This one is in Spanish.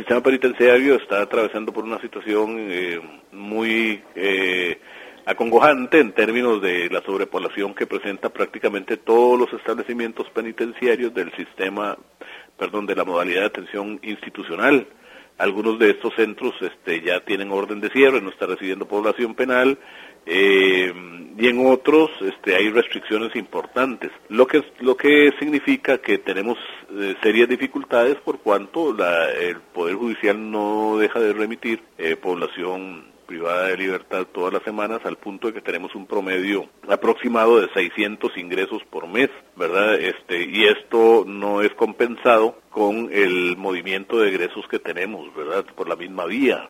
sistema penitenciario está atravesando por una situación muy acongojante en términos de la sobrepoblación que presenta prácticamente todos los establecimientos penitenciarios del sistema, de la modalidad de atención institucional. Algunos de estos centros ya tienen orden de cierre, no está recibiendo población penal, y en otros hay restricciones importantes, lo que significa que tenemos serias dificultades por cuanto el Poder Judicial no deja de remitir población privada de libertad todas las semanas, al punto de que tenemos un promedio aproximado de 600 ingresos por mes, ¿verdad? Y esto no es compensado con el movimiento de egresos que tenemos, ¿verdad? Por la misma vía.